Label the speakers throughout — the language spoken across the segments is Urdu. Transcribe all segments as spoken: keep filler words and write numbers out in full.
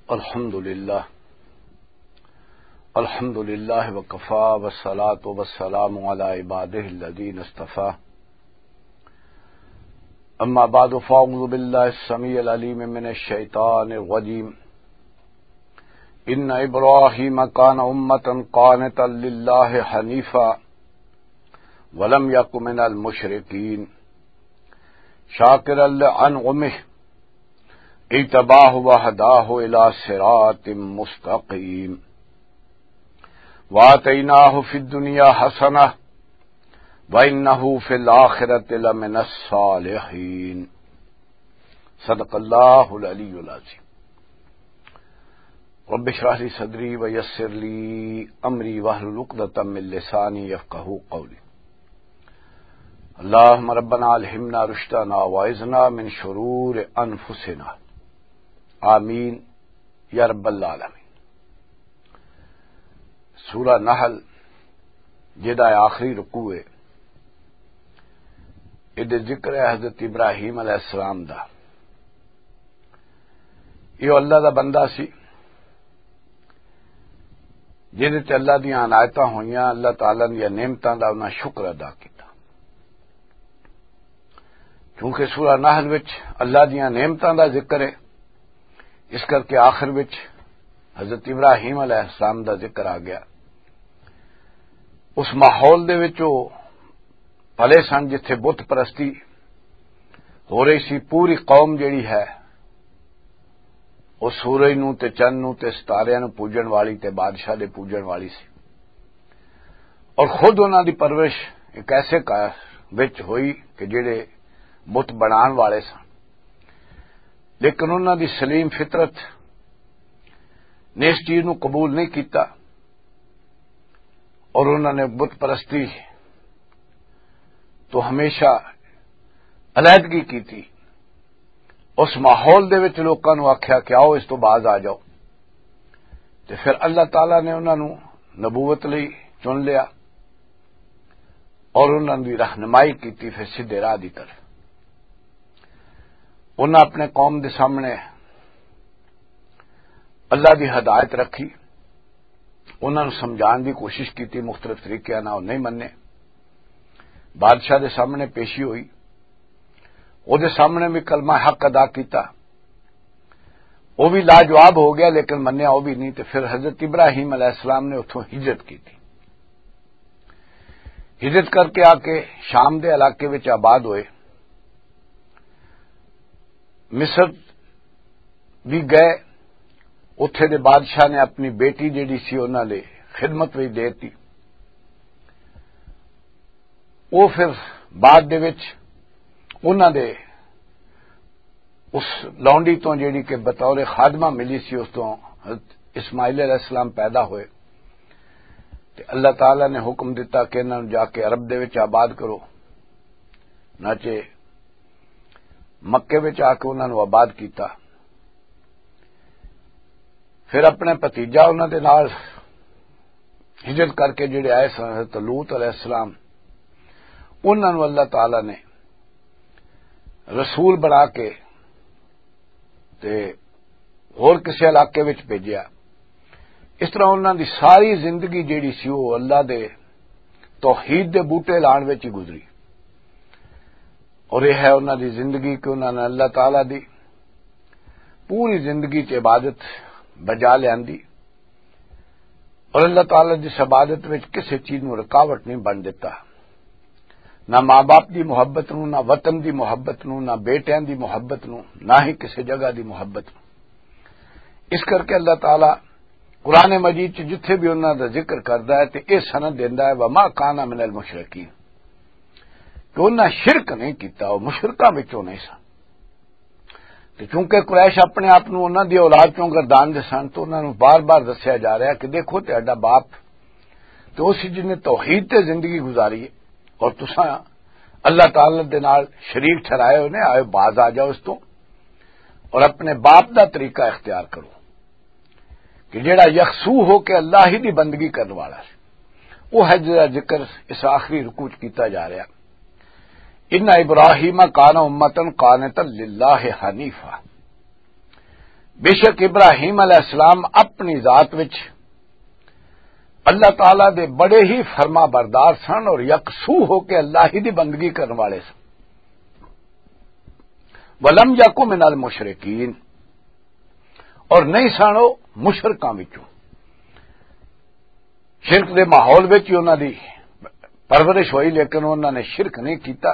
Speaker 1: الحمد للہ الحمد للہ وکفا والصلاة والسلام علی عبادہ الذین اصطفیٰ اما بعد فاعوذ باللہ السمیع العلیم من الشیطان الرجیم ان ابراہیم کان امۃ قانتا للہ حنیفا ولم یک من المشرکین شاکرا لانعمہ اجتباہ وہداہ الی صراط مستقیم وآتیناہ فی الدنیا حسنہ وإنہ فی الآخرۃ لمن الصالحین صدق اللہ العلی العظیم رب اشرح لی صدری ویسر لی امری واحلل عقدۃ من لسانی یفقہوا قولی اللہم ربنا الہمنا رشدنا واعذنا من شرور انفسنا آمین یا رب العالمین۔ سورہ نحل جدا آخری رکوع ہے، ادھر ذکر ہے حضرت ابراہیم علیہ السلام دا۔ یہ اللہ دا بندہ سی جہدے تے اللہ دیاں عنایتاں ہوئیاں، اللہ تعالیٰ دیاں نعمتاں دا انہاں شکر ادا کیتا، کیونکہ سورہ نحل وچ اللہ دیاں نعمتاں دا ذکر ہے، اس کر کے آخر وچ حضرت ابراہیم علیہ السلام دا ذکر آ گیا۔ اس ماحول دے وچ وہ پلے سن جتھے بت پرستی ہو رہی سی، پوری قوم جیڑی ہے وہ سورج نو تے چند نو تے ستاریاں نو پوجن والی تے بادشاہ دے پوجن والی سی، اور خود انہاں دی پرورش ایک ایسے گھر وچ ہوئی کہ جڑے بت بنان والے سن، لیکن انہاں دی سلیم فطرت نے اس چیز نو قبول نہیں کیتا، اور انہوں نے بت پرستی تو ہمیشہ علیحدگی کی تھی۔ اس ماحول دے وچ لوکاں نو آکھیا کہ آؤ اس تو باز آ جاؤ، تے پھر اللہ تعالیٰ نے انہوں نو نبوت لئی چن لیا اور انہوں دی رہنمائی کی تھی پھر سیدھے راہ دی طرف۔ انہاں اپنے قوم دے سامنے اللہ دی ہدایت رکھی، انہوں نے سمجھان دی کوشش کی تھی مختلف طریقے نہ، نہیں مننے۔ بادشاہ دے سامنے پیشی ہوئی، وہ دے سامنے بھی کلمہ حق ادا کیتا، وہ بھی لاجواب ہو گیا لیکن منیا وہ بھی نہیں، تو پھر حضرت ابراہیم علیہ السلام نے اتھوں ہجرت کی تھی۔ ہجرت کر کے آ کے شام دے علاقے وچ آباد ہوئے، مصر بھی گئے، اتھے دے بادشاہ نے اپنی بیٹی جیڑی سی انہاں لے خدمت وچ دیتی۔ وہ پھر بعد دے وچ انہاں دے اس لونڈی تو جیڑی کہ بطور خادمہ ملی سی، اس تو حضرت اسماعیل علیہ السلام پیدا ہوئے، تے اللہ تعالی نے حکم دیتا کہ انہاں جا کے عرب دے وچ آباد کرو، ناچے مکے وچ آ کے انہاں نو آباد کیتا۔ پھر اپنے بھتیجا انہاں دے نال ہجرت کر کے جڑے آئے سن حضرت لوط علیہ السلام، انہاں نو اللہ تعالی نے رسول بنا کے تے ہور کسی علاقے وچ بھیجیا۔ اس طرح انہاں دی ساری زندگی جیڑی سی وہ اللہ دے توحید دے بوٹے لان وچ ہی گزری، اور یہ ہے انہاں دی زندگی کہ انہاں نے اللہ تعالی دی پوری زندگی چ عبادت بجا لیندی، اور اللہ تعالی جس عبادت وچ کسی چیز نو رکاوٹ نہیں بن دیتا، نہ ماں باپ دی محبت نو، نہ وطن دی محبت نو، نہ بیٹیاں دی محبت نو، نہ ہی کسی جگہ دی محبت نو۔ اس کر کے اللہ تعالی قرآن مجید چ جتھے بھی انہاں دا ذکر کردا ہے تے یہ سند دیندا ہے وما کان من المشرکین، کہ انہاں شرک نہیں کیتا، وہ مشرکاں وچوں نہیں سن۔ تے چونکہ قریش اپنے آپ نو انہاں دی اولاد چوں گردان دے سن، تو انہاں نو بار بار دسیا جا رہا ہے کہ دیکھو تہاڈا باپ تو اسی جن نے توحید تے زندگی گزاری ہے، اور تساں اللہ تعالی دے نال شریک ٹھہرائے ہوئے نے، آئے باز آ جاؤ اس تو اور اپنے باپ دا طریقہ اختیار کرو کہ جیڑا یکسو ہو کے اللہ ہی دی بندگی کرنے والا ہے۔ وہ ہے جڑا ذکر اس آخری رکوع وچ کیتا جا رہا، ان ابراہیم کان امۃ قانتا للہ حنیفا۔ بے شک ابراہیم علیہ السلام اپنی ذات وچ اللہ تعالی دے بڑے ہی فرما بردار سن اور یکسو ہو کے اللہ ہی دی بندگی کرنے والے سن. ولم یکو من المشرکین، اور نہیں سن وہ مشرکاں وچوں. شرک دے ماحول وچ ہی انہاں دی پرورش ہوئی، لیکن انہوں نے شرک نہیں کیتا.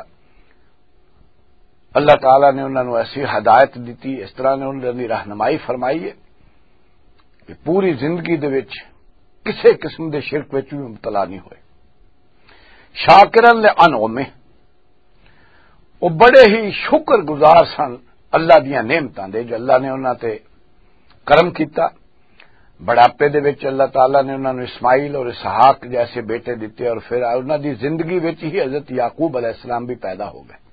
Speaker 1: اللہ تعالی نے انہوں نے ایسی ہدایت دیتی، اس طرح نے انہوں نے رہنمائی فرمائی ہے کہ پوری زندگی دے وچ کسی قسم دے شرک وچ بھی مبتلا نہیں ہوئے. شاکرن لانعمہ، وہ بڑے ہی شکر گزار سن اللہ دیاں نعمتاں دے جو اللہ نے انہاں تے کرم کیتا. بڑھاپے دے وچ اللہ تعالی نے انہوں نے اسماعیل اور اسحاق جیسے بیٹے دیتے، اور پھر انہاں دی زندگی وچ ہی حضرت یعقوب علیہ السلام بھی پیدا ہو گئے.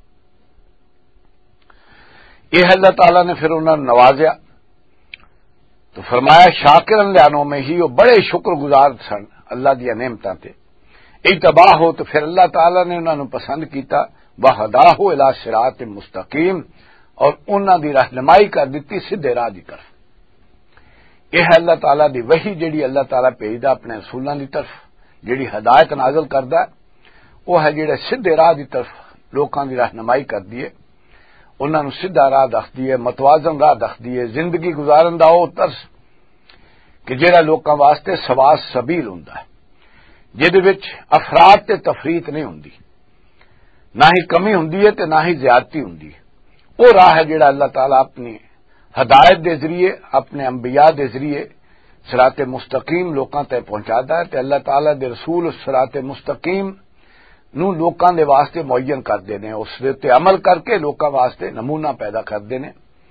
Speaker 1: یہ اللہ تعالیٰ نے پھر انہوں نے نوازیا تو فرمایا شاکرن لانعمہ ہی، وہ بڑے شکر گزار سن اللہ دیا نعمتاں تے. اتباع ہو تو پھر اللہ تعالیٰ نے انہوں نے پسند کیتا، وہداہ الی صراط مستقیم، اور انہاں دی رہنمائی کر دیتی سیدھے راہ دی طرف. یہ ہے اللہ تعالیٰ دی وحی جڑی اللہ تعالیٰ بھیجدا اپنے رسولاں دی طرف، جڑی ہدایت نازل کردا وہ ہے جڑے سیدھے راہ دی طرف لوکاں دی رہنمائی کر دیے، انہاں نوں سیدھا راہ دکھدی ہے، متوازن راہ دکھدی ہے، زندگی گزارن دا او طرز کہ جہڑا لوکاں واسطے سواس سبیل ہوندا ہے، جہدے وچ افراط تے تفریط نہیں ہوندی، نہ ہی کمی ہوندی ہے تے نہ ہی زیادتی ہوندی ہے. وہ راہ ہے جہڑا اللہ تعالیٰ اپنی ہدایت دے ذریعے اپنے انبیاء دے ذریعے صراط مستقیم لوکاں تے پہنچاتا ہے. تے اللہ تعالیٰ دے رسول اس صراط مستقیم نو لوکاں دے واسطے معین کر دینے، اس دے تے عمل کر کے لوکاں واسطے نمونہ پیدا کر دینے.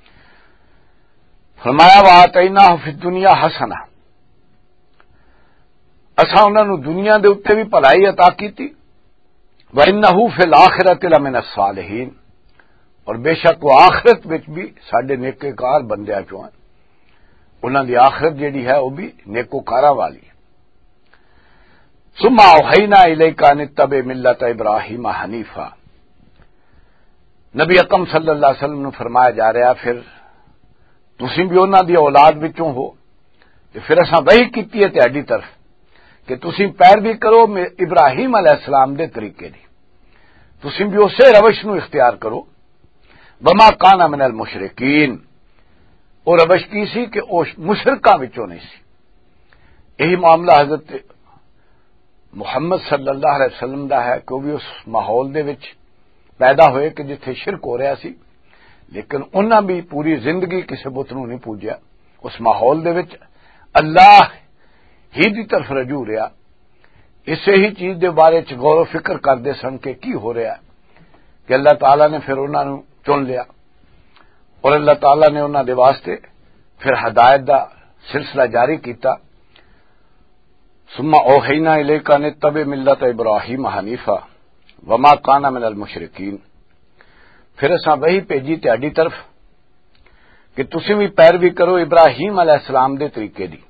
Speaker 1: فرمایا وآتیناہ فی الدنیا حسنہ، اساں انہاں نو دنیا دے اوتے بھی بھلائی عطا کیتی. وانہ فی الآخرۃ لمن الصالحین، اور بے شک وہ آخرت وچ بھی ساڈے نیکوکار بندیاں چوں ہیں. انہاں دی آخرت جیڑی ہے وہ بھی نیکوکاراں والی ہے. ثم اوحینا الیک ان اتبع ملت ابراہیم حنیفا، نبی اکرم صلی اللہ علیہ وسلم نے فرمایا جا رہا پھر تسی بھی انہاں دی اولاد وچوں ہو، تے پھر اساں وحی کیتی ہے تہاڈی طرف کہ تسی پیروی کرو ابراہیم علیہ السلام دے طریقے دی، تسی بھی اسی روش نو اختیار کرو. وما کان من المشرکین، اور روش کی سی کہ او مشرکاں وچوں نہیں سی. یہی معاملہ حضرت محمد صلی اللہ علیہ وسلم دا ہے کہ وہ بھی اس ماحول دے وچ پیدا ہوئے کہ جتھے شرک ہو رہا سی، لیکن انہاں بھی پوری زندگی کسی بت نوں نہیں پوجیا. اس ماحول دے وچ اللہ ہی دی طرف رجوع رہا، اسے ہی چیز دے بارے چ غور و فکر کردے سن کہ کی ہو رہا ہے کہ اللہ تعالیٰ نے پھر انہاں نوں چن لیا، اور اللہ تعالیٰ نے انہاں دے واسطے پھر ہدایت دا سلسلہ جاری کیتا. ثم اوحینا الیک ان اتبع ملت ابراہیم حنیفا وما کان من المشرکین، پھر اساں وہی بھیجی تہاڈی طرف کہ تسی بھی پیروی کرو ابراہیم علیہ السلام دے طریقے دی.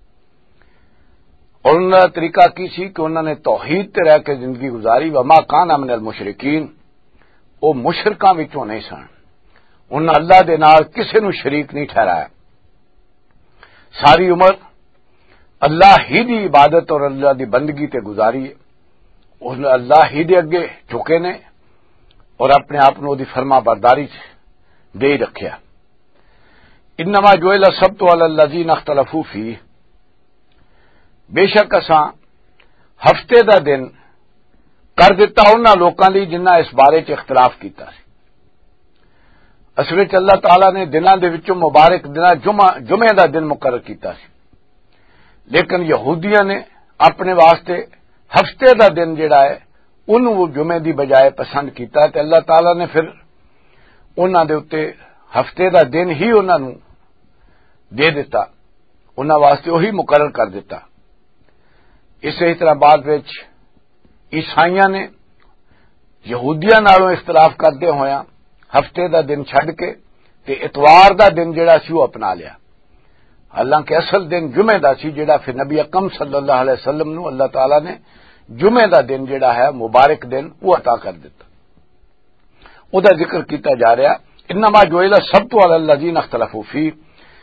Speaker 1: اور انہاں دا طریقہ کی سی کہ انہوں نے توحید تے رہ کے زندگی گزاری. وما کان من المشرکین، وہ مشرکاں وچوں نہیں سن، انہاں اللہ دے نال کسے نو شریک نہیں ٹھہرایا. ساری عمر اللہ ہی دی عبادت اور اللہ دی بندگی تے گزاری ہے. انہوں اللہ ہی دے اگے چکے نے اور اپنے آپ نو دی فرما برداری دے ہی رکھیا. انما جعل السبت علی الذین اختلفوا فیہ، بے شک اساں ہفتے دا دن کر دیتا انہاں لوکاں لئی جنہاں اس بارے چ اختلاف کیتا سی. اصل وچ اللہ تعالیٰ نے دناں دے وچوں مبارک دناں جمعہ جمعے دا دن مقرر کیتا سی، لیکن یہودیاں نے اپنے واسطے ہفتے دا دن جڑا ہے انہوں وہ جمعے دی بجائے پسند کیتا، تے اللہ تعالیٰ نے پھر انہاں دے اوتے ہفتے دا دن ہی انہاں نوں دے دیتا، انہاں واسطے وہی مقرر کر دیتا. اسی طرح بعد وچ عیسائیاں نے یہودیاں نالوں اختلاف کردے ہویا ہفتے دا دن چھڈ کے تے اتوار دا دن جڑا سی وہ اپنا لیا، حالانکہ اصل دن جمعے دا سی جڑا پھر نبی اکرم صلی اللہ علیہ وسلم نو اللہ تعالیٰ نے جمعے دا دن جڑا ہے مبارک دن وہ عطا کر دیتا. او دا ذکر کیتا جا رہا انما جعل السبت علی الذین اختلفوا فیہ،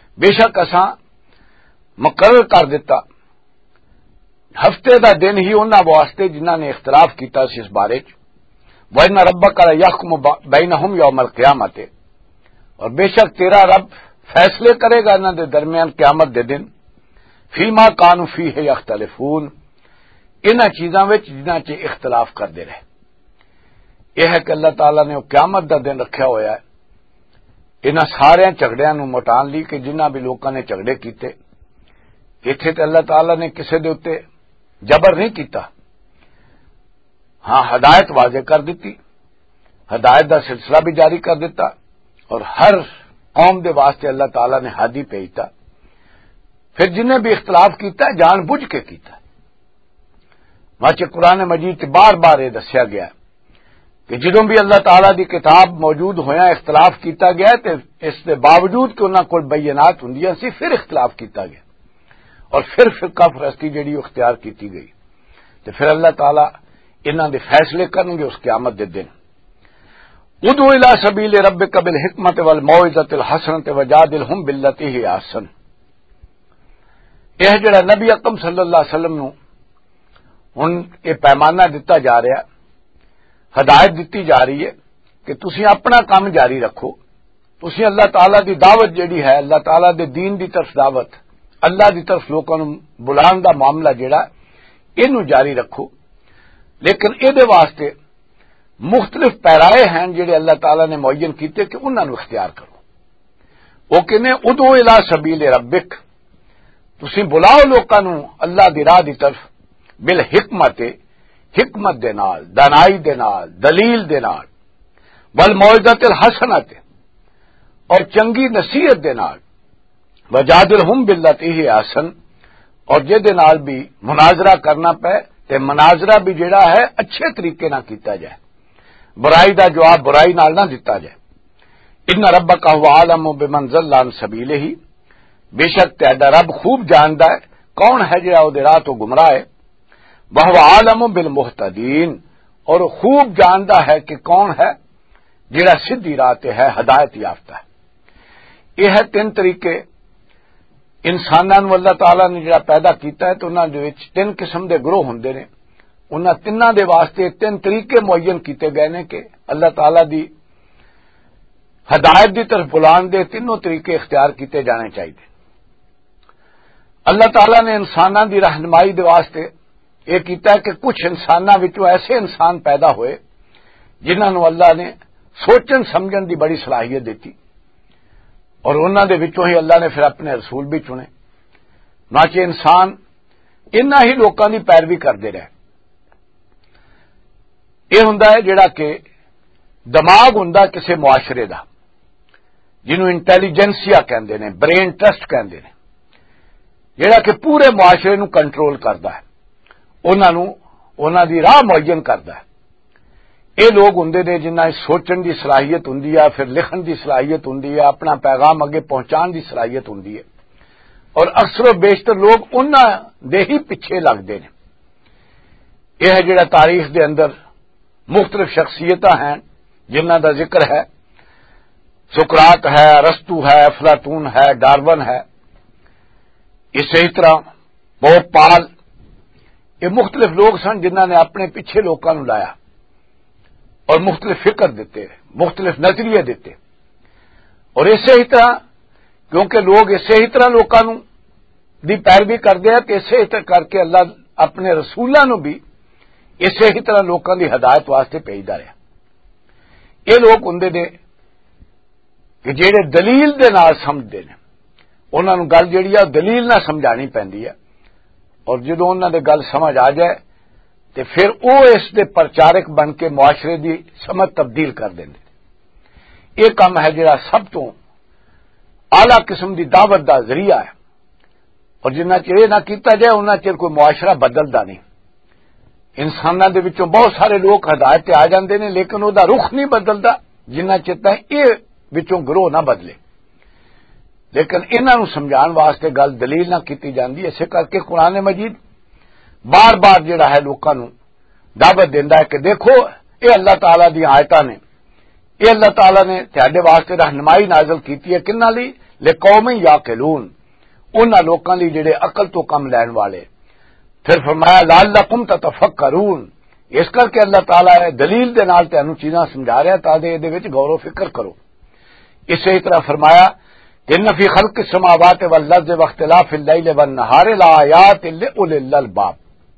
Speaker 1: بے شک اساں مقرر کر دیتا ہفتے دا دن ہی انہاں واسطے جنہاں نے اختلاف کیتا سی اس بارے چ وَإِنَّ رَبَّكَ لَيَحْكُمُ بَيْنَهُمْ يَوْمَ الْقِيَامَةِ، اور بے شک تیرا رب فیصلے کرے گا انہاں دے درمیان قیامت دے دن فیما کانوا فیہ یختلفون، انہاں چیزاں وچ جنہاں چ اختلاف کردے رہے۔ یہ ہے کہ اللہ تعالیٰ نے وہ قیامت دا دن رکھا ہویا ہے انہاں سارے جھگڑیاں نو مٹان لی کہ جنہاں بھی لوکاں نے جھگڑے کیتے، ایتھے تے اللہ تعالیٰ نے کسے دے اوتے جبر نہیں کیتا، ہاں ہدایت واضح کر دیتی، ہدایت دا سلسلہ بھی جاری کر دیتا، اور ہر قوم دے واسطے اللہ تعالیٰ نے ہادی بھیجتا۔ پھر جنہیں بھی اختلاف کیتا ہے جان بوجھ کے کیتا، ماچے قرآن مجید تے بار بار یہ دسیا گیا کہ جدوں بھی اللہ تعالیٰ دی کتاب موجود ہویا اختلاف کیتا گیا تے اس دے باوجود کہ انہاں کول بینات ہوندیاں سی پھر اختلاف کیتا گیا، اور پھر فرقہ پرستی جڑی اختیار کیتی گئی، تے پھر اللہ تعالیٰ انہاں دے فیصلے کریں گے اس قیامت دے دن۔ ادعو الی سبیل ربک بالحکمت والموعظۃ الحسنۃ وجادلہم باللتی ہی احسن، یہ جڑا نبی اکرم صلی اللہ علیہ وسلم نو ہن یہ پیمانہ دتا جا رہا، ہدایت دیتی جا رہی ہے کہ تسی اپنا کام جاری رکھو، تسی اللہ تعالیٰ دی دعوت جڑی ہے، اللہ تعالیٰ دے دین دی طرف دعوت، اللہ دی طرف لوکاں نو بلان دا معاملہ جڑا اینو جاری رکھو، لیکن اے دے واسطے مختلف پیرائے ہیں جڑے اللہ تعالیٰ نے معین کیتے کہ انہاں نو اختیار کرو۔ وہ کہنے ادعو الی سبیل ربک، تسی بلاؤ لوکاں نو اللہ دی راہ دی طرف بالحکمت، حکمت دے نال، دانائی دے نال، دلیل دے نال، والموعظۃ الحسنۃ، اور چنگی نصیحت دے نال، وجادلہم باللتی ہی احسن، اور جے دے نال بھی مناظرہ کرنا پے تے مناظرہ بھی جڑا ہے اچھے طریقے نہ کیتا جائے، برائی دا جواب برائی نال نہ دتا جائے۔ ان ربک هو اعلم بمن ضل عن سبیلہ، بے شک تہاڈا رب خوب جاندا ہے کون ہے جڑا او دے راہ تو گمراہ ہے، وہو عالم بالمہتدین، اور خوب جاندا ہے کہ کون ہے جڑا سیدھی راہ تے ہے، ہدایت یافتہ ہے۔ یہ ہے تین طریقے انساناں نو اللہ تعالیٰ نے جڑا پیدا کیتا ہے تو انہاں دے وچ تین قسم دے گروہ ہوندے نے، انہاں تیناں دے واسطے تین طریقے معین کیتے گئے نے کہ اللہ تعالیٰ دی ہدایت دی طرف بلان دے تینوں طریقے اختیار کیتے جانے چاہیے۔ اللہ تعالیٰ نے انساناں دی رہنمائی دے واسطے یہ کیتا ہے کہ کچھ انساناں وچوں ایسے انسان پیدا ہوئے جنہاں نو اللہ نے سوچن سمجھن دی بڑی صلاحیت دیتی، اور انہاں دے وچوں ہی اللہ نے پھر اپنے رسول بھی چنے، ناچے انسان انہاں ہی لوکاں دی پیروی کردے رہے۔ یہ ہوندا ہے جڑا کہ دماغ ہوندا کسے معاشرے دا، جنوں انٹیلیجنسیا کہندے نے، برین ٹرسٹ کہندے نے، جڑا کہ پورے معاشرے نو کنٹرول کردا ہے، انہاں نو انہاں دی راہ معین کردا ہے۔ یہ لوگ ہوندے نے جنہاں سوچن دی صلاحیت ہوندی ہے، پھر لکھن دی صلاحیت ہوندی ہے، اپنا پیغام اگے پہنچان دی صلاحیت ہوندی ہے، اور اکثر و بیشتر لوگ انہاں دے ہی پیچھے لگدے نے۔ یہ ہے جڑا تاریخ دے اندر مختلف شخصیتاں ہیں جنہاں دا ذکر ہے، سقراط ہے، ارسطو ہے، افلاطون ہے، ڈارون ہے، اسی طرح پوپ پال، یہ مختلف لوگ سن جنہاں نے اپنے پیچھے لوکاں نو لایا اور مختلف فکر دیتے، مختلف نظریے دیتے، اور اسی ہی طرح کیونکہ لوگ اسی ہی طرح لوکاں نو دی پیروی کردے ہیں کہ اسی ہی طرح کر کے اللہ اپنے رسولاں نو بھی اسی ہی طرح لوکاں دی ہدایت واسطے بھیجدا رہا۔ یہ لوگ ہوندے نے کہ جڑے دلیل دے نال سمجھدے نے، انہاں نو گل جڑی ہے دلیل نہ سمجھانی پیندی ہے، اور جدوں انہاں دے گل سمجھ آ جائے تے پھر او اس دے پرچارک بن کے معاشرے دی سمجھ تبدیل کر دیندے۔ یہ کام ہے جڑا سب تو اعلی قسم دی دعوت دا ذریعہ ہے، اور جنہ چر یہ نہ کیتا جائے انہاں چر کوئی معاشرہ بدلدا نہیں۔ انساناں دے وچوں بہت سارے لوگ ہدایت تے آ جاندے نے لیکن او دا رخ نہیں بدلدا جنہ چر تک یہ وچوں گروہ نہ بدلے۔ لیکن انہاں نو سمجھان واسطے گل دلیل نہ کیتی جاندی، اسے کر کے قرآن مجید بار بار جڑا ہے لوکاں نو دعوت دیندا ہے کہ دیکھو یہ اللہ تعالیٰ دی آیتاں نے، یہ اللہ تعالیٰ نے تہاڈے واسطے رہنمائی نازل کیتی ہے، کناں لئی؟ لقوم یعقلون، انہاں لوکاں لئی جڑے عقل تو کم لین والے۔ پھر فرمایا لعلکم تتفکرون، اس کر کے اللہ تعالیٰ دلیل دے نال تانوں چیزاں سمجھا رہا تاکہ اے دے وچ غور و فکر کرو۔ اسی طرح فرمایا کہ ان فی خلق السماوات والارض واختلاف اللیل والنہار لآیات لأولی الالباب،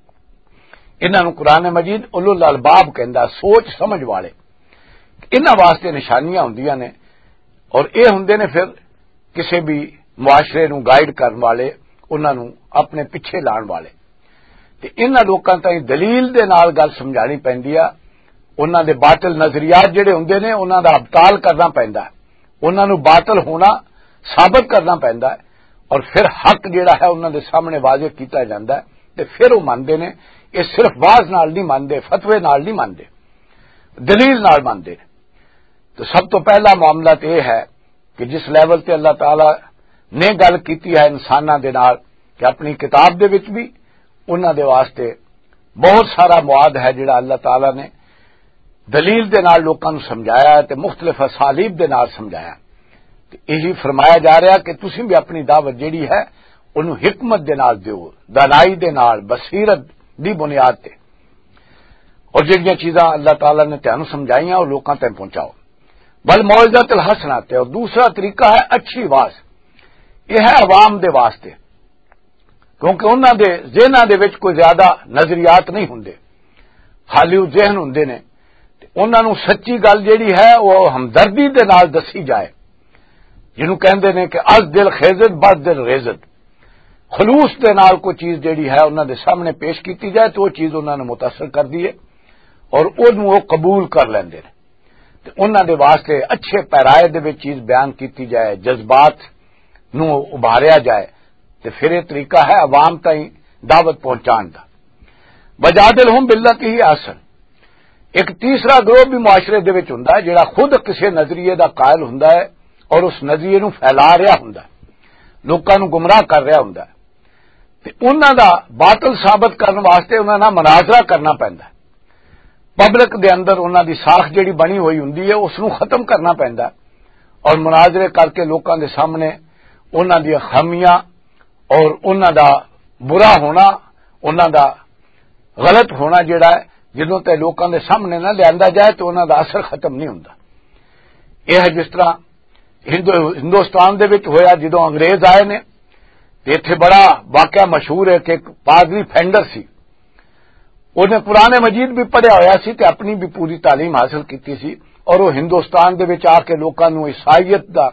Speaker 1: انہاں نوں قرآن مجید اولو الالباب کہندا، سوچ سمجھ والے۔ انہاں واسطے نشانیاں ہوندیاں نے، اور اے ہوندے نے پھر کسی بھی معاشرے نوں گائیڈ کرن والے، انہاں نوں اپنے پیچھے لان والے۔ تے انہاں لوکاں تائیں دلیل دے نال گل سمجھانی پیندی ہے، انہاں دے باطل نظریات جڑے ہوندے نے انہاں دا ابطال کرنا پیندا ہے، انہاں نوں باطل ہونا ثابت کرنا پیندا ہے، اور پھر حق جڑا ہے انہاں دے سامنے واضح کیتا جاندا ہے، تے پھر وہ مانتے نے۔ یہ صرف واز نال نہیں مانتے، فتوے نال نہیں مانتے، دلیل نال مانتے۔ تو سب تو پہلا معاملہ تو یہ ہے کہ جس لیول تے اللہ تعالی نے گل کیتی ہے انساناں دے نال، کہ اپنی کتاب دے وچ بھی انہاں دے واسطے بہت سارا مواد ہے جڑا اللہ تعالی نے دلیل دے نال لوکاں نوں سمجھایا ہے تے مختلف اسالیب دے نال سمجھایا۔ یہی فرمایا جا رہا کہ تسی بھی اپنی دعوت جیڑی ہے انہوں حکمت دے نال دیو، دانائی دے نال، بصیرت دی بنیاد تے، اور جڑیاں چیزاں اللہ تعالی نے تانوں سمجھائیاں وہ لوکاں تک پہنچاؤ۔ بل موعظۃ الحسنۃ، اور دوسرا طریقہ ہے اچھی واز، یہ ہے عوام دے واسطے، کیونکہ انہاں دے ذہناں دے وچ کوئی زیادہ نظریات نہیں ہوندے، خالی ذہن ہوندے نے، انہاں نوں سچی گل جیڑی ہے وہ ہمدردی دے نال دسی جائے، جنہوں کہندے نے کہ از دل خیزت بس دل ریزت، خلوص دے نال کوئی چیز جیڑی ہے انہاں دے سامنے پیش کیتی جائے تو وہ چیز انہاں نے متاثر کر دیے اور انہوں وہ قبول کر لیندے نے۔ تے انہاں دے واسطے اچھے پیرائے دے وچ چیز بیان کیتی جائے، جذبات نو ابھاریا جائے، تے پھر یہ طریقہ ہے عوام تائیں دعوت پہنچان دا۔ وجادلہم باللتی ہی احسن، ایک تیسرا گروہ بھی معاشرے دے وچ ہوندا ہے جڑا خود کسی نظریے دا قائل ہوندا ہے اور اس نظریے نو پھیلا رہا ہوندا ہے، لوکاں نو گمراہ کر رہا ہوندا ہے، تے انہاں دا باطل ثابت کرن واسطے انہاں نال مناظرہ کرنا پیندا ہے، پبلک دے اندر انہاں دی ساکھ جڑی بنی ہوئی ہوندی ہے اس نو ختم کرنا پیندا ہے، اور مناظرے کر کے لوکاں دے سامنے انہاں دی خامیاں اور انہاں دا برا ہونا، انہاں دا غلط ہونا جڑا ہے جدوں تے لوکاں دے سامنے نہ لیندا جائے تو انہاں دا اثر ختم نہیں ہوندا۔ یہ ہے جس طرح ہندوستان دے وچ ہویا جدوں انگریز آئے نے، ایتھے بڑا واقعہ مشہور ہے کہ ایک پادری فینڈر سی، انہیں قرآن مجید بھی پڑھیا ہویا سی تے اپنی بھی پوری تعلیم حاصل کیتی سی، اور وہ ہندوستان دے وچ آ کے لوکاں نوں عیسائیت دا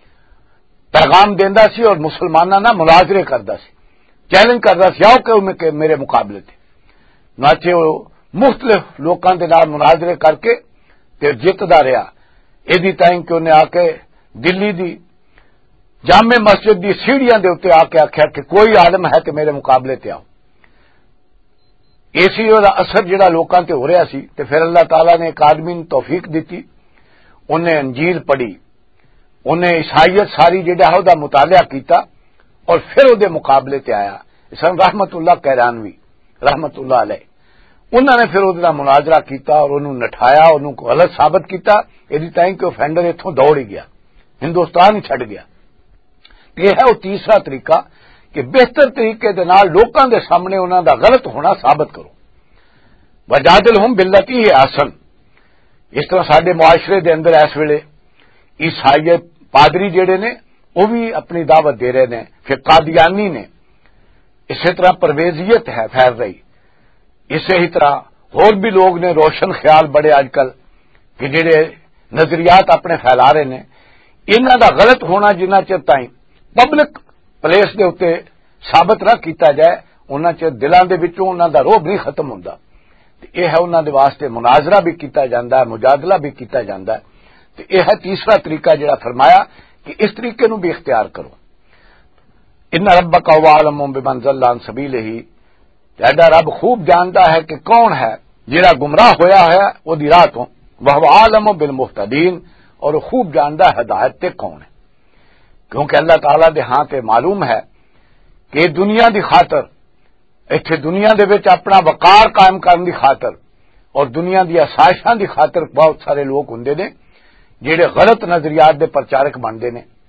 Speaker 1: پیغام دیندا سی اور مسلماناں نال مناظرے کردا سی، چیلنج کردا سی آؤ کہ میرے مقابلے تے، ناچے وہ مختلف لوکاں دے نال مناظرے کر کے تے جتدا رہیا۔ ایدی تائیں کہ انہیں آ کے دلی دی جامع مسجد دی سیڑھیاں دے اوتے آ کے آکھیا کہ کوئی عالم ہے تے میرے مقابلے تے آؤ۔ اسی دا اثر جڑا لوکاں تے ہو رہا سی، تے پھر اللہ تعالیٰ نے ایک آدمی نے توفیق دیتی، انہیں انجیل پڑھی، انہیں عیسائیت ساری جڑا ہے دا مطالعہ کیتا اور پھر وہ دے مقابلے تے آیا۔ اسن رحمت اللہ کیرانوی رحمت اللہ علیہ، انہوں نے پھر وہ دا مناظرہ کیتا اور انہوں نٹھایا، انہوں کو غلط ثابت کیتا، ایدی تائیں کہ وہ فینڈر اتھوں دوڑ ہی گیا، ہندوستان ہی چھڑ گیا۔ یہ ہے وہ تیسرا طریقہ کہ بہتر طریقے دے نال لوکاں دے سامنے انہاں دا غلط ہونا ثابت کرو۔ وجادلہم باللتی ہی احسن، اس طرح ساڈے معاشرے دے اندر اس ویلے عیسائیت پادری جڑے نے وہ بھی اپنی دعوت دے رہے نے، پھر قادیانی نے، اسی طرح پرویزیت ہے پھیل رہی، اسی ہی طرح اور بھی لوگ نے روشن خیال بڑے آج کل کہ جڑے نظریات اپنے پھیلا رہے نے، انہاں دا غلط ہونا جنہ چر تائیں پبلک پلیس دے اوتے ثابت نہ کیتا جائے انہاں چر دلاں دے وچوں انہاں دا روب نہیں ختم ہوندا۔ یہ ہے انہاں دے واسطے مناظرہ بھی کیتا جاندا ہے، مجادلہ بھی کیتا جاندا ہے۔ تو یہ ہے تیسرا طریقہ جڑا فرمایا کہ اس طریقے نو بھی اختیار کرو۔ ان ربک هو اعلم بمن ضل عن سبیلہ، تہاڈا رب خوب جانتا ہے کہ کون ہے جڑا گمراہ ہویا ہے وہ دی راہ تو، وہو عالم بالمہتدین، اور خوب جانتا ہے ہدایت تے کون ہے، کیونکہ اللہ تعالیٰ دے ہاں تے معلوم ہے کہ دنیا دی خاطر، ایتھے دنیا دے وچ اپنا وقار قائم کرن دی خاطر اور دنیا دی آسائشاں دی خاطر بہت سارے لوگ ہوندے نے جڑے غلط نظریات دے پرچارک بنتے ہیں،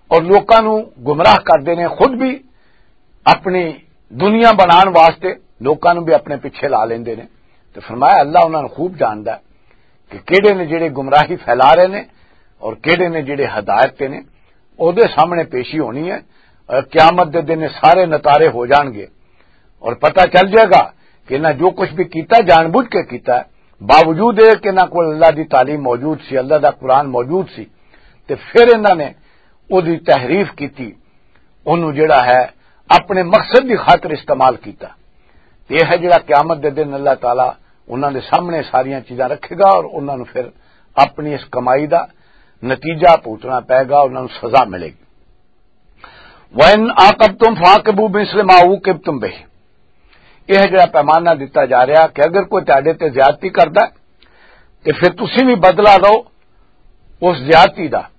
Speaker 1: اور لوکاں نو گمراہ کردے نے، خود بھی اپنی دنیا بنان واسطے لوکاں نو بھی اپنے پیچھے لا لیندے نے۔ تو فرمایا اللہ انہاں نو خوب جاندا ہے کہ کیڑے نے جڑے گمراہی پھیلا رہے نے اور کیڑے نے جڑے ہدایت تے نے۔ او دے سامنے پیشی ہونی ہے، اور قیامت دے دن سارے نتارے ہو جان گے اور پتہ چل جائے گا کہ نہ جو کچھ بھی کیتا جان بوجھ کے کیتا ہے، باوجود ہے کہ نہ کوئی اللہ دی تعلیم موجود سی، اللہ دا قرآن موجود سی، تے پھر انہاں نے او دی تحریف کیتی، انہوں جڑا ہے اپنے مقصد دی خاطر استعمال کیتا۔ یہ ہے جڑا قیامت دے دن اللہ تعالی انہاں دے سامنے ساریاں چیزاں رکھے گا اور انہاں نو پھر اپنی اس کمائی دا نتیجہ پہنچنا پائے گا، انہاں نو سزا ملے گی۔ وَإِنْ عَاقَبْتُمْ فَعَاقِبُوا بِمِثْلِ مَا عُوقِبْتُمْ بِهِ، یہ ہے جڑا پیمانہ دیتا جا رہا کہ اگر کوئی تہاڈے تے زیادتی کردا ہے تے پھر تسی بھی بدلہ لو اس زیادتی دا،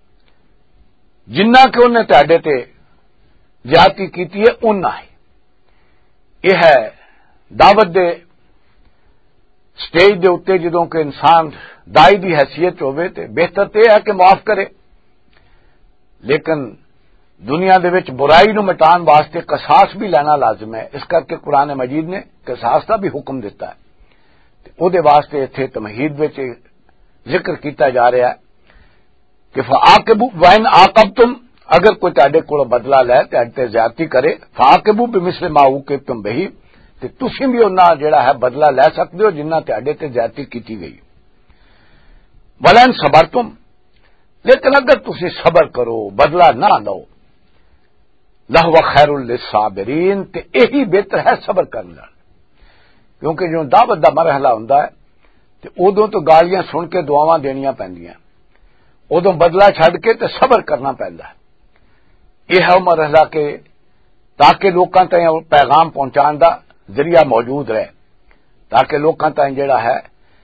Speaker 1: جنہ کہ انہیں تہاڈے تے زیادتی کیتی ہے اُنہ ہی۔ یہ ہے دعوت دے سٹیج دے اتے جدوں کہ انسان دائی دی حیثیت ہوئے تے بہتر تے ہے کہ معاف کرے، لیکن دنیا دے وچ برائی نو مٹان واسطے قصاص بھی لینا لازم ہے، اس کر کے قرآن مجید نے قصاص کا بھی حکم دیتا ہے۔ او دے واسطے ایتھے تمہید وچ ذکر کیتا جا رہا ہے کہ فعاقبوا وَإِنْ عَاقَبْتُمْ، اگر کوئی تہاڈے کول بدلہ لے تے زیادتی کرے، فعاقبوا بِمِثْلِ مَا عُوقِبْتُمْ بِهِ، تے تسی بھی انہاں جڑا ہے بدلہ لے سکتے ہو جنہ تہاڈے تے زیادتی کیتی گئی۔ وَلَئِنْ صَبَرْتُمْ، لیکن اگر تسی صبر کرو، بدلہ نہ لو، لَهُوَ خَيْرٌ لِلصَّابِرِينَ، تے یہی بہتر ہے صبر کرنا، کیونکہ جو دعوت دا مرحلہ ہوندا ہے تے ادوں تو گالیاں سن کے دعاواں دینیاں پیندیاں، ادوں بدلہ چھڈ کے تے صبر کرنا پیندا ہے۔ یہ ہے مرحلہ کہ تاکہ لوکاں تائیں پیغام پہنچان دا ذریعہ موجود رہے، تاکہ لوکاں تائیں جڑا ہے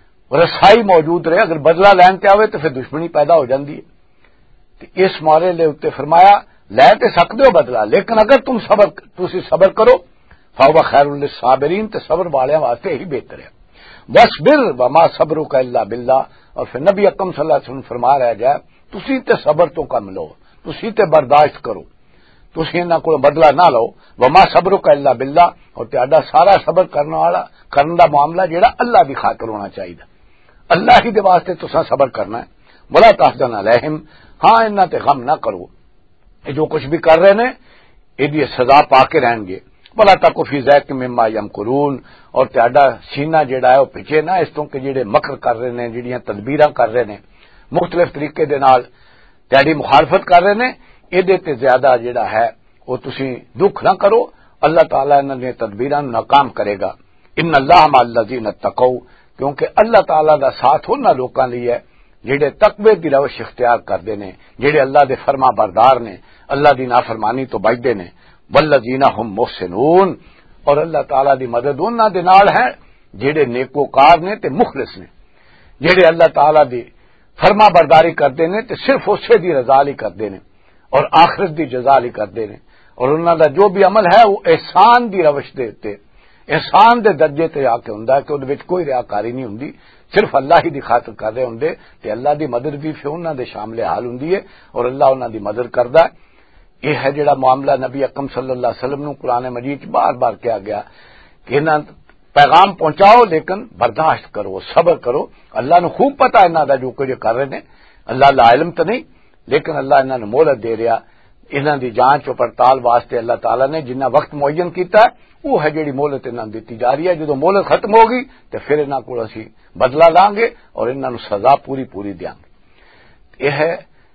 Speaker 1: رسائی موجود رہے۔ اگر بدلہ لین تے آوے تو پھر دشمنی پیدا ہو جاندی ہے۔ تے اس مرحلے اتے فرمایا لے تے سکتے ہو بدلہ، لیکن اگر تم صبر تسی صبر کرو فَهُوَ خَيْرٌ لِلصَّابِرِينَ، تے صبر والیاں واسطے ہی بہتر ہے۔ وَاصْبِرْ وَمَا صَبْرُكَ إِلَّا بِاللَّهِ، اور پھر نبی اکرم صلی اللہ علیہ وسلم فرما رہا جائے تسی تے صبر تو کم لو، تسی تے برداشت کرو، تسی انہاں کو بدلہ نہ لو۔ وَمَا صَبْرُكَ إِلَّا بِاللَّهِ، اور تہاڈا سارا صبر کرنے والا کرن دا معاملہ جڑا اللہ دی خاطر ہونا چاہیے، اللہ ہی دے واسطے تساں صبر کرنا ہے۔ وَلَا تَحْزَنْ عَلَيْهِمْ، ہاں انہاں تے غم نہ کرو، یہ جو کچھ بھی کر رہے نے یہ سزا پا کے رہن گے۔ وَلَا تَكُ فِي ضَيْقٍ مِّمَّا يَمْكُرُونَ، اور تہاڈا سینہ جڑا ہے وہ پیچھے نہ اس تو کہ جڑے مکر کر رہے نے، جڑیاں تدبیراں کر رہے نے مختلف طریقے دے نال تہاڈی مخالفت کر رہے نے، ایدے تے زیادہ جڑا ہے وہ تسی دکھ نہ کرو، اللہ تعالیٰ انہاں نے تدبیراں ناکام کرے گا۔ ان اللہ مع الذین اتقوا، کیونکہ اللہ تعالیٰ دا ساتھ انہاں لوکاں لئی ہے جڑے تقوی دی روش اختیار کردے نے، جڑے اللہ دے فرما بردار نے، اللہ دی نافرمانی تو بچدے نے۔ والذین هم محسنون، اور اللہ تعالیٰ دی مدد انہاں دے نال ہے جڑے نیکوکار نے تے مخلص نے، جڑے اللہ تعالیٰ دی فرما برداری کردے نے تے صرف اسے دی رضا لئی کردے نے اور آخرت دی جزا لئی کردے نے، اور انہاں دا جو بھی عمل ہے وہ احسان دی روش دے تے احسان دے درجے تے آ کے ہوندا ہے کہ اودے وچ کوئی ریاکاری نہیں ہوندی، صرف اللہ ہی دی خاطر کر رہے ہوندے تے اللہ دی مدد بھی پھر انہاں دے شامل حال ہوندی ہے اور اللہ انہاں دی مدد کردا ہے۔ یہ ہے جڑا معاملہ نبی اکرم صلی اللہ علیہ وسلم نو قرآن مجید بار بار کہا گیا کہ انہاں پیغام پہنچاؤ لیکن برداشت کرو، صبر کرو۔ اللہ نو خوب پتہ انہاں دا جو کچھ کر رہے نے، اللہ لا علم تو نہیں، لیکن اللہ انہاں نو مہلت دے رہا، انہاں دی جانچ و پڑتال واسطے اللہ تعالیٰ نے جنہ وقت معین کیتا ہے وہ ہے جڑی مہلت انہاں دیتی جا رہی ہے۔ جدوں مہلت ختم ہوگی تو پھر انہاں کول اسی بدلہ لان گے اور انہاں نو سزا پوری پوری دیاں گے۔ یہ ہے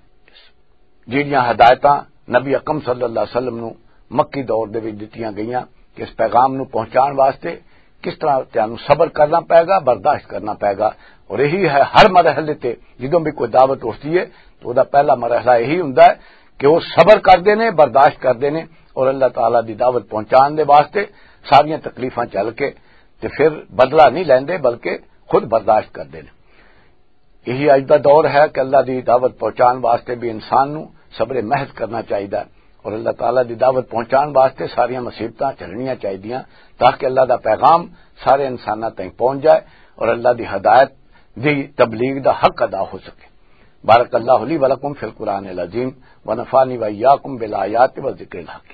Speaker 1: جڑیاں ہدایتاں نبی اکرم صلی اللہ علیہ وسلم نو مکی دور دے وچ دتیاں گئیاں کہ اس پیغام نو پہنچان واسطے کس طرح تانوں صبر کرنا پائے گا، برداشت کرنا پائے گا، اور یہی ہے ہر مرحلے تے جدوں بھی کوئی دعوت اٹھتی ہے تو دا پہلا مرحلہ یہی ہوندا ہے کہ وہ صبر کردے نے، برداشت کردے نے، اور اللہ تعالیٰ دی دعوت پہنچان دے واسطے ساریاں تکلیفاں چل کے تے پھر بدلہ نہیں لیندے بلکہ خود برداشت کردے نے۔ یہی اج دا دور ہے کہ اللہ دی دعوت پہنچان واسطے بھی انسان نو صبر محض کرنا چاہیے، اور اللہ تعالیٰ دی دعوت پہنچان واسطے ساریاں مصیبتاں چلنیاں چاہیے تاکہ اللہ دا پیغام سارے انساناں تک پہنچ جائے اور اللہ دی ہدایت دی تبلیغ دا حق ادا ہو سکے۔ بارک اللہ لی ولکم فی القرآن العظیم ونفعنی وإیاکم بالآیات والذکر الحکیم.